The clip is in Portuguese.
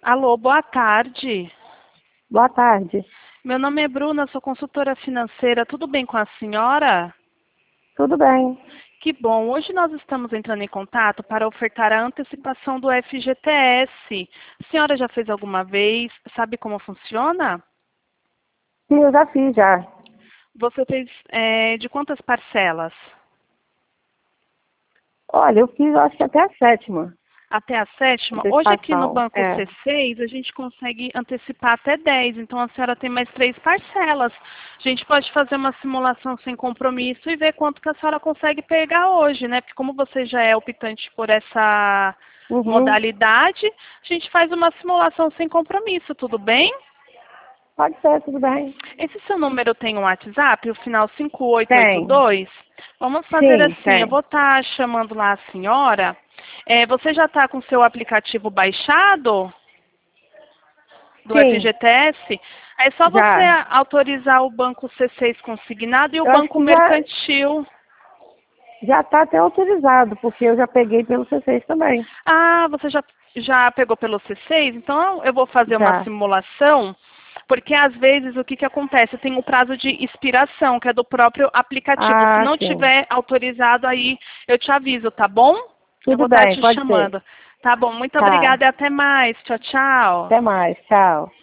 Alô, boa tarde. Boa tarde. Meu nome é Bruna, sou consultora financeira. Tudo bem com a senhora? Tudo bem? Que bom. Hoje nós estamos entrando em contato para ofertar a antecipação do FGTS. A senhora já fez alguma vez? Sabe como funciona? Sim, eu já fiz já. Você fez de quantas parcelas? Olha, eu fiz acho que até a sétima Até a sétima? Hoje aqui no antecipação. Banco C6 a gente consegue antecipar até 10, então a senhora tem mais 3 parcelas. A gente pode fazer uma simulação sem compromisso e ver quanto que a senhora consegue pegar hoje, né? Porque como você já é optante por essa Uhum. modalidade, a gente faz uma simulação sem compromisso, tudo bem? Pode ser, tudo bem. Esse seu número tem um WhatsApp, o final cinco oito oito Tem. dois. Vamos fazer Sim, assim, eu tem. vou estar chamando lá a senhora. Você já está com o seu aplicativo baixado do Sim, FGTS? É só você já. autorizar o banco C6 consignado e o Eu acho banco que mercantil. já está até autorizado, porque eu já peguei pelo C6 também. Ah, você já pegou pelo C6? Então eu vou fazer uma Já. simulação, porque às vezes o que, que acontece? Tem o prazo de expiração, que é do próprio aplicativo. Se Ah, não sim. tiver autorizado aí, eu te aviso, tá bom? Eu vou Tudo estar bem, te pode ser. chamando. Tá bom, muito Tá. obrigada e até mais. Tchau, tchau. Até mais. Tchau.